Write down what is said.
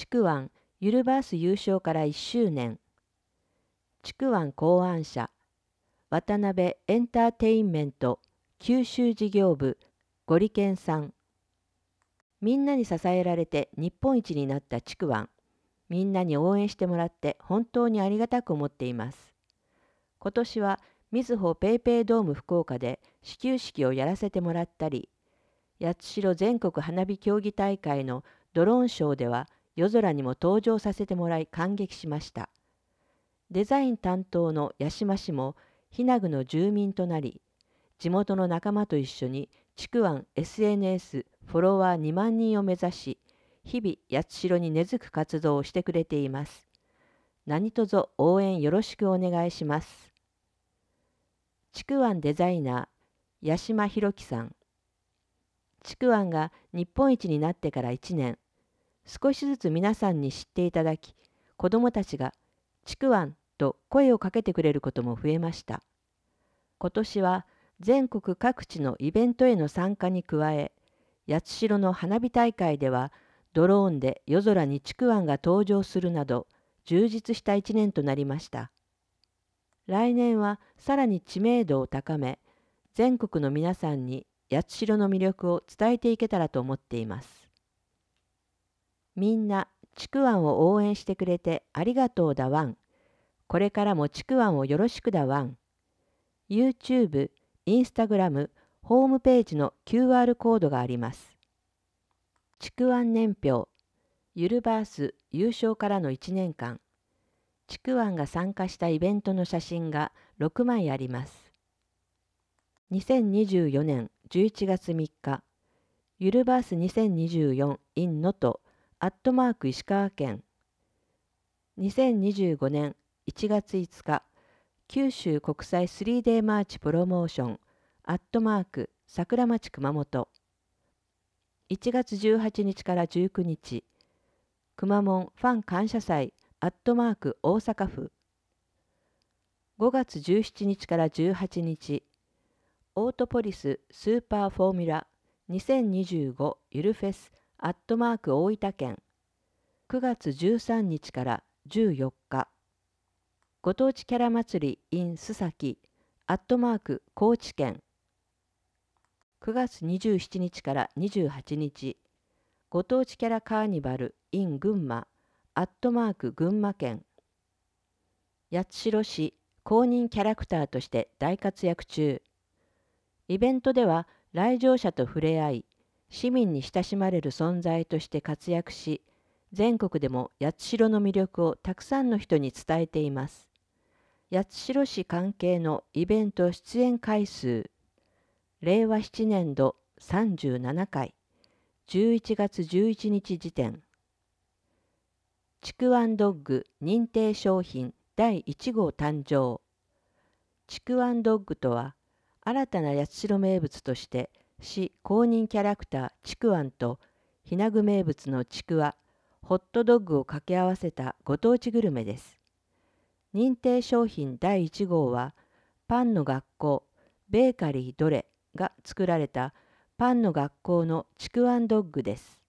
筑湾ゆるバース優勝から1周年。筑湾考案者、渡辺エンターテインメント九州事業部ゴリケンさん。みんなに支えられて日本一になった筑湾。みんなに応援してもらって本当にありがたく思っています。今年はみずほペイペイドーム福岡で始球式をやらせてもらったり、八代全国花火競技大会のドローンショーでは夜空にも登場させてもらい感激しました。デザイン担当の八島氏も日名具の住民となり、地元の仲間と一緒に筑湾 SNS フォロワー2万人を目指し、日々八代に根付く活動をしてくれています。何卒応援よろしくお願いします。筑湾デザイナー、八島弘樹さん。筑湾が日本一になってから1年、少しずつ皆さんに知っていただき、子どもたちが筑湾と声をかけてくれることも増えました。今年は全国各地のイベントへの参加に加え、八代の花火大会ではドローンで夜空に筑湾が登場するなど充実した1年となりました。来年はさらに知名度を高め、全国の皆さんに八代の魅力を伝えていけたらと思っています。みんな筑湾を応援してくれてありがとうだワン。これからも筑湾をよろしくだワン。YouTube、Instagram、ホームページの QR コードがあります。筑湾年表、ゆるバース優勝からの1年間、筑湾が参加したイベントの写真が6枚あります。2024年11月3日、ゆるバース2024 in 能登@石川県。2025年1月5日、九州国際 3D マーチプロモーション桜町熊本。1月18日から19日、くまモンファン感謝祭大阪府。5月17日から18日、オートポリススーパーフォーミュラ2025ゆるフェス大分県。9月13日から14日、ご当地キャラ祭り in 須崎高知県。9月27日から28日、ご当地キャラカーニバル in 群馬群馬県。八代市公認キャラクターとして大活躍中。イベントでは来場者と触れ合い、市民に親しまれる存在として活躍し、全国でも八代の魅力をたくさんの人に伝えています。八代市関係のイベント出演回数、令和7年度37回、11月11日時点。筑湾ドッグ認定商品第1号誕生。筑湾ドッグとは、新たな八代名物として、市公認キャラクター筑湾と、日名具名物のちくわ、ホットドッグを掛け合わせたご当地グルメです。認定商品第1号は、パンの学校、ベーカリーどれが作られたパンの学校の筑湾ドッグです。